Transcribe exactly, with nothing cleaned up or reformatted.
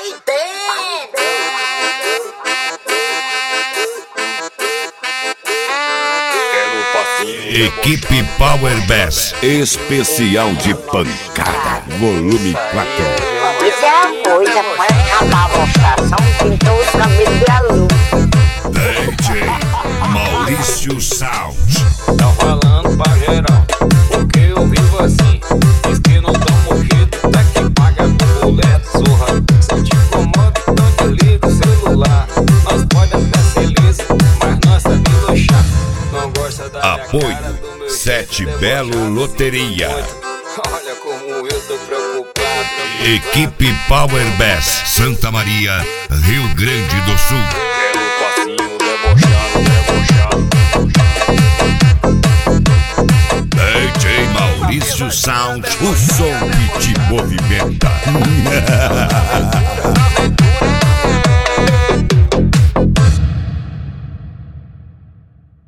dentro. Equipe Power Bass, especial de pancada, volume quatro. Isso é a coisa, foi acabar a mostração, pintou os cabelos de azul. D J Maurício Sound. Tá falando pra geral, porque eu vivo assim. Diz que não tomo jeito, tá que paga boleto, zorra. Se te incomoda, então desliga o celular. Nós pode até ser liso, mas nós sabe luxar. Não gosta da Apoio Sete Belo Loteria. Olha como eu tô preocupado. Equipe Power Bass, Santa Maria, Rio Grande do Sul. Quero o passinho debochado, debochado. D J Maurício Sound, o som que te movimenta.